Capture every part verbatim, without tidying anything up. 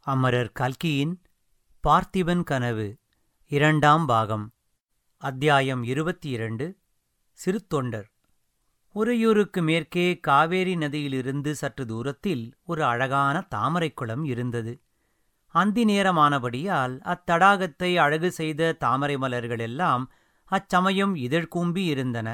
அமரர் கல்கியின் பார்த்திபன் கனவு இரண்டாம் பாகம். அத்தியாயம் இருபத்தி இரண்டு. சிறுத்தொண்டர். உறையூருக்கு மேற்கே காவேரி நதியிலிருந்து சற்று தூரத்தில் ஒரு அழகான தாமரைக் குளம் இருந்தது. அந்தி நேரமானபடியால் அத்தடாகத்தை அழகு செய்த தாமரை மலர்களெல்லாம் அச்சமயம் இதழ்கூம்பி இருந்தன.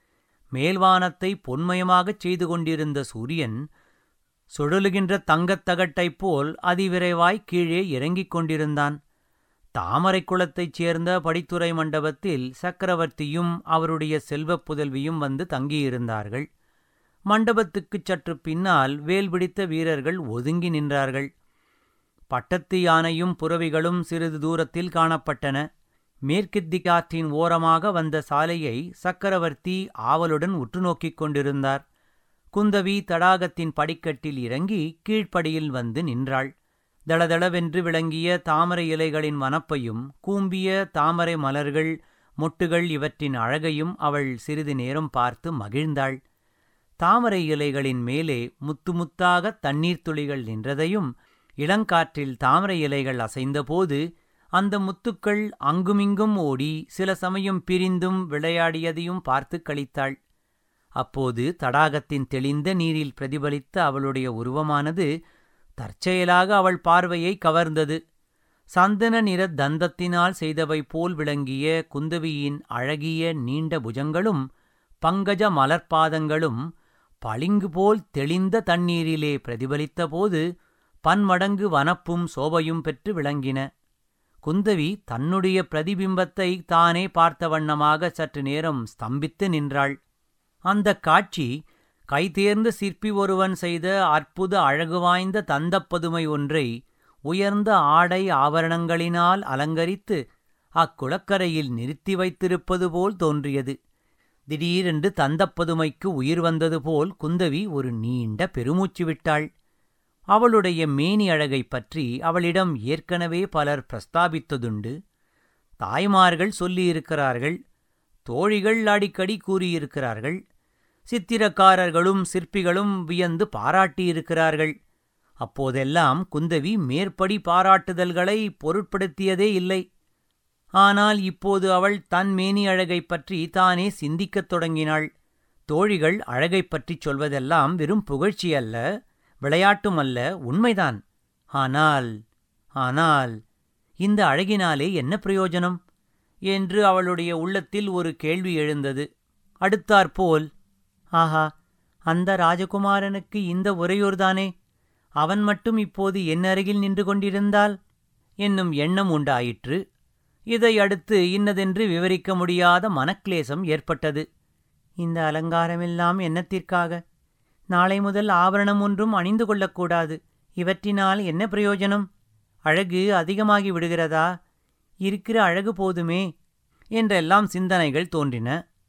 மேல்வானத்தை பொன்மயமாகச் செய்து கொண்டிருந்த சூரியன் சுழலுகின்ற தங்கத் தகட்டைப் போல் அதிவிரைவாய் கீழே இறங்கிக் கொண்டிருந்தான். தாமரைக் குளத்தைச் சேர்ந்த படித்துறை மண்டபத்தில் சக்கரவர்த்தியும் அவருடைய செல்வப் புதல்வியும் வந்து தங்கியிருந்தார்கள். மண்டபத்துக்குச் சற்று பின்னால் வேல் பிடித்த வீரர்கள் ஒதுங்கி நின்றார்கள். பட்டத்து யானையும் புறவிகளும் சிறிது தூரத்தில் காணப்பட்டன. மேற்கித்திக்காற்றின் ஓரமாக வந்த சாலையை சக்கரவர்த்தி ஆவலுடன் உற்று நோக்கிக் கொண்டிருந்தார். குந்தவி தடாகத்தின் படிக்கட்டில் இறங்கி கீழ்ப்படியில் வந்து நின்றாள். தளதளவென்று விளங்கிய தாமரை இலைகளின் வனப்பையும் கூம்பிய தாமரை மலர்கள் மொட்டுகள் இவற்றின் அழகையும் அவள் சிறிது நேரம் பார்த்து மகிழ்ந்தாள். தாமரை இலைகளின் மேலே முத்து முத்தாக தண்ணீர் துளிகள் நின்றதையும் இளங்காற்றில் தாமரை இலைகள் அசைந்தபோது அந்த முத்துக்கள் அங்குமிங்கும் ஓடி சில சமயம் பிரிந்தும் விளையாடியதையும் பார்த்து களித்தாள். அப்போது தடாகத்தின் தெளிந்த நீரில் பிரதிபலித்த அவளுடைய உருவமானது தற்செயலாக அவள் பார்வையை கவர்ந்தது. சந்தன நிற தந்தத்தினால் செய்தவை போல் விளங்கிய குந்தவியின் அழகிய நீண்ட புஜங்களும் பங்கஜ மலர்பாதங்களும் பளிங்கு போல் தெளிந்த தண்ணீரிலே பிரதிபலித்தபோது பன்மடங்கு வனப்பும் சோபையும் பெற்று விளங்கின. குந்தவி தன்னுடைய பிரதிபிம்பத்தை தானே பார்த்த வண்ணமாக சற்று நேரம் ஸ்தம்பித்து நின்றாள். அந்தக் காட்சி கைதேர்ந்த சிற்பி ஒருவன் செய்த அற்புத அழகு வாய்ந்த தந்தப்பதுமை ஒன்றை உயர்ந்த ஆடை ஆபரணங்களினால் அலங்கரித்து அக்குளக்கரையில் நிறுத்தி வைத்திருப்பது போல் தோன்றியது. திடீரென்று தந்தப்பதுமைக்கு உயிர் வந்தது போல் குந்தவி ஒரு நீண்ட பெருமூச்சு விட்டாள். அவளுடைய மேனி அழகைப் பற்றி அவளிடம் ஏற்கனவே பலர் பிரஸ்தாபித்ததுண்டு. தாய்மார்கள் சொல்லியிருக்கிறார்கள், தோழிகள் அடிக்கடி கூறியிருக்கிறார்கள், சித்திரக்காரர்களும் சிற்பிகளும் வியந்து பாராட்டியிருக்கிறார்கள். அப்போதெல்லாம் குந்தவி மேற்படி பாராட்டுதல்களை பொருட்படுத்தியதே இல்லை. ஆனால் இப்போது அவள் தன் மேனி அழகைப் பற்றி தானே சிந்திக்கத் தொடங்கினாள். தோழிகள் அழகைப் பற்றிச் சொல்வதெல்லாம் வெறும் புகழ்ச்சி அல்ல, விளையாட்டுமல்ல, உண்மைதான். ஆனால் ஆனால் இந்த அழகினாலே என்ன பிரயோஜனம் என்று அவளுடைய உள்ளத்தில் ஒரு கேள்வி எழுந்தது. அடுத்தாற்போல், ஆஹா, அந்த ராஜகுமாரனுக்கு இந்த உறையூர்தானே, அவன் மட்டும் இப்போது என் அருகில் நின்று கொண்டிருந்தால் என்னும் எண்ணம் உண்டாயிற்று. இதை அடுத்து இன்னதென்று விவரிக்க முடியாத மனக்லேசம் ஏற்பட்டது. இந்த அலங்காரமெல்லாம் என்னத்திற்காக? நாளை முதல் ஆபரணம் ஒன்றும் அணிந்து கொள்ளக்கூடாது. இவற்றினால் என்ன பிரயோஜனம்? அழகு அதிகமாகி விடுகிறதா? இருக்கிற அழகு போதுமே என்றெல்லாம் சிந்தனைகள் தோன்றின.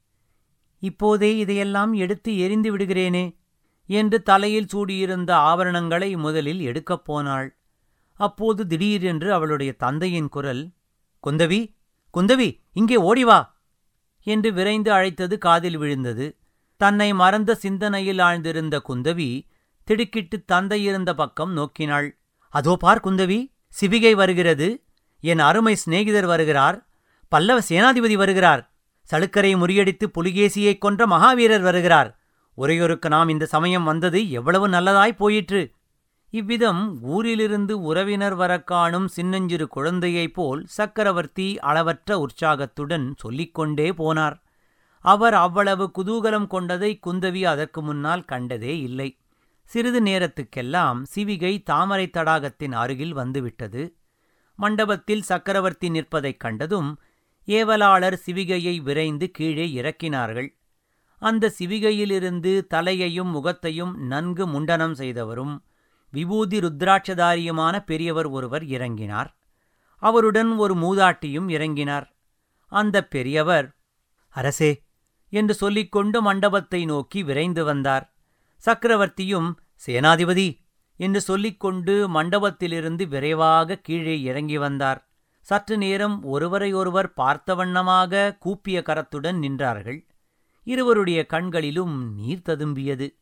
இப்போதே இதையெல்லாம் எடுத்து எரிந்து விடுகிறேனே என்று தலையில் சூடியிருந்த ஆபரணங்களை முதலில் எடுக்கப் போனாள். அப்போது திடீரென்று அவளுடைய தந்தையின் குரல், குந்தவி, குந்தவி, இங்கே ஓடிவா என்று விரைந்து அழைத்தது காதில் விழுந்தது. தன்னை மறந்த சிந்தனையில் ஆழ்ந்திருந்த குந்தவி திடுக்கிட்டு தந்தையிருந்த பக்கம் நோக்கினாள். அதோ பார் குந்தவி, சிவிகை வருகிறது, என் அருமை சிநேகிதர் வருகிறார், பல்லவ சேனாதிபதி வருகிறார், சளுக்கரை முறியடித்து புலிகேசியைக் கொன்ற மகாவீரர் வருகிறார். உறையூருக்கு நாம் இந்த சமயம் வந்தது எவ்வளவு நல்லதாய் போயிற்று. இவ்விதம் ஊரிலிருந்து உறவினர் வரக் காணும் சின்னஞ்சிறு குழந்தையைப் போல் சக்கரவர்த்தி அளவற்ற உற்சாகத்துடன் சொல்லிக்கொண்டே போனார். அவர் அவ்வளவு குதூகலம் கொண்டதை குந்தவி அதற்கு முன்னால் கண்டதே இல்லை. சிறிது நேரத்துக்கெல்லாம் சிவிகை தாமரை தடாகத்தின் அருகில் வந்துவிட்டது. மண்டபத்தில் சக்கரவர்த்தி நிற்பதைக் கண்டதும் ஏவலாளர் சிவிகையை விரைந்து கீழே இறக்கினார்கள். அந்த சிவிகையிலிருந்து தலையையும் முகத்தையும் நன்கு முண்டனம் செய்தவரும் விபூதி ருத்ராட்சதாரியுமான பெரியவர் ஒருவர் இறங்கினார். அவருடன் ஒரு மூதாட்டியும் இறங்கினார். அந்த பெரியவர், அரசே என்று சொல்லிக்கொண்டு மண்டபத்தை நோக்கி விரைந்து வந்தார். சக்கரவர்த்தியும் சேனாதிபதி என்று சொல்லிக்கொண்டு மண்டபத்திலிருந்து விரைவாக கீழே இறங்கி வந்தார். சற்று நேரம் ஒருவரையொருவர் பார்த்த வண்ணமாக கூப்பிய கரத்துடன் நின்றார்கள். இருவருடைய கண்களிலும் நீர் ததும்பியது.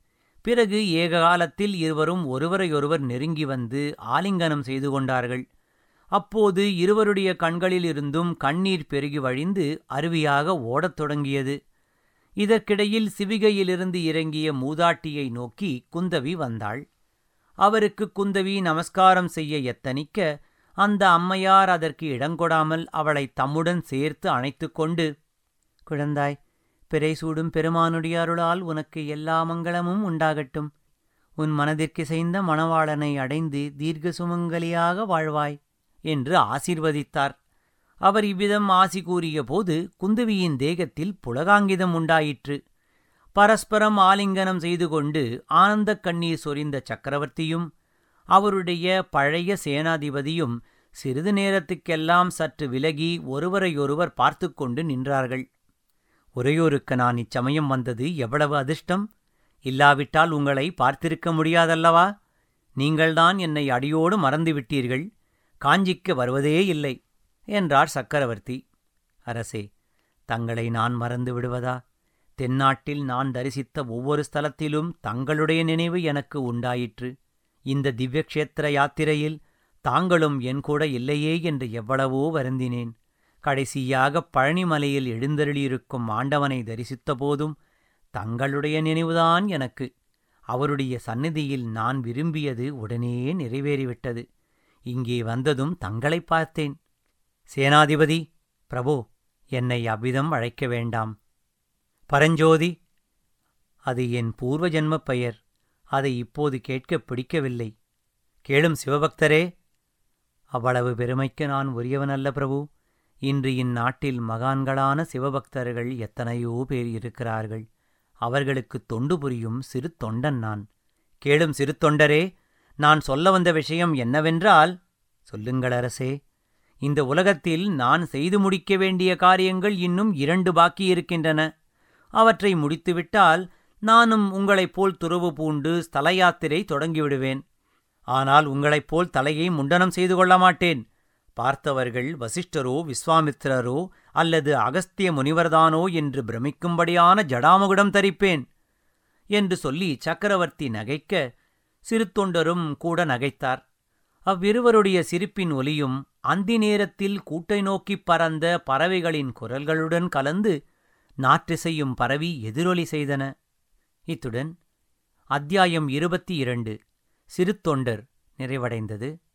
பிறகு ஏககாலத்தில் இருவரும் ஒருவரையொருவர் நெருங்கி வந்து ஆலிங்கனம் செய்து கொண்டார்கள். அப்போது இருவருடைய கண்களிலிருந்தும் கண்ணீர் பெருகி வழிந்து அருவியாக ஓடத் தொடங்கியது. இதற்கிடையில் சிவிகையிலிருந்து இறங்கிய மூதாட்டியை நோக்கி குந்தவி வந்தாள். அவருக்கு குந்தவி நமஸ்காரம் செய்ய எத்தனிக்க அந்த அம்மையார் அதற்கு இடங்கொடாமல் அவளை தம்முடன் சேர்த்து அணைத்து கொண்டு, குழந்தாய், பிறை சூடும் பெருமானுடைய அருளால் உனக்கு எல்லா மங்களமும் உண்டாகட்டும். உன் மனதிற்கிசைந்த மணவாளனை அடைந்து தீர்க்க சுமங்கலியாக வாழ்வாய் என்று ஆசீர்வதித்தார். அவர் இவ்விதம் ஆசி கூறிய போது குந்தவியின் தேகத்தில் புலகாங்கிதம் உண்டாயிற்று. பரஸ்பரம் ஆலிங்கனம் செய்து கொண்டு ஆனந்தக் கண்ணீர் சொரிந்த சக்கரவர்த்தியும் அவருடைய பழைய சேனாதிபதியும் சிறிது நேரத்துக்கெல்லாம் சற்று விலகி ஒருவரையொருவர் பார்த்து கொண்டு நின்றார்கள். உறையூருக்கு நான் இச்சமயம் வந்தது எவ்வளவு அதிர்ஷ்டம்! இல்லாவிட்டால் உங்களை பார்த்திருக்க முடியாதல்லவா? நீங்கள்தான் என்னை அடியோடு மறந்துவிட்டீர்கள். காஞ்சிக்கு வருவதே இல்லை என்றார் சக்கரவர்த்தி. அரசே, தங்களை நான் மறந்து விடுவதா? தென்னாட்டில் நான் தரிசித்த ஒவ்வொரு ஸ்தலத்திலும் தங்களுடைய நினைவு எனக்கு உண்டாயிற்று. இந்த திவ்யக்ஷேத்திர யாத்திரையில் தாங்களும் என் கூட இல்லையே என்று எவ்வளவோ வருந்தினேன். கடைசியாக பழனிமலையில் எழுந்தருளியிருக்கும் ஆண்டவனை தரிசித்த போதும் தங்களுடைய நினைவுதான் எனக்கு. அவருடைய சந்நிதியில் நான் விரும்பியது உடனே நிறைவேறிவிட்டது. இங்கே வந்ததும் தங்களை பார்த்தேன். சேனாதிபதி, பிரபு, என்னை அவ்விதம் அழைக்க வேண்டாம். பரஞ்சோதி, அது என் பூர்வ ஜென்மப் பெயர். அதை இப்போது கேட்கப் பிடிக்கவில்லை. கேளும் சிவபக்தரே, அவ்வளவு பெருமைக்கு நான் உரியவனல்ல பிரபு. இன்று இந்நாட்டில் மகான்களான சிவபக்தர்கள் எத்தனையோ பேர் இருக்கிறார்கள். அவர்களுக்கு தொண்டு புரியும் சிறு தொண்டன் நான். கேளும் சிறு தொண்டரே, நான் சொல்ல வந்த விஷயம் என்னவென்றால், சொல்லுங்கள் அரசே. இந்த உலகத்தில் நான் செய்து முடிக்க வேண்டிய காரியங்கள் இன்னும் இரண்டு பாக்கியிருக்கின்றன. அவற்றை முடித்துவிட்டால் நானும் உங்களைப் போல் துறவு பூண்டு ஸ்தல யாத்திரை தொடங்கிவிடுவேன். ஆனால் உங்களைப் போல் தலையை முண்டனம் செய்து கொள்ள மாட்டேன். பார்த்தவர்கள் வசிஷ்டரோ விஸ்வாமித்திரரோ அல்லது அகஸ்திய முனிவர்தானோ என்று பிரமிக்கும்படியான ஜடாமுகுடம் தரிப்பேன் என்று சொல்லி சக்கரவர்த்தி நகைக்க சிறு தொண்டரும் கூட நகைத்தார். அவ்விருவருடைய சிரிப்பின் ஒலியும் அந்தி நேரத்தில் கூட்டை நோக்கிப் பறந்த பறவைகளின் குரல்களுடன் கலந்து நாற்றிசையும் பரவி எதிரொலி செய்தன. இத்துடன் அத்தியாயம் இருபத்தி இரண்டு சிறு தொண்டர் நிறைவடைந்தது.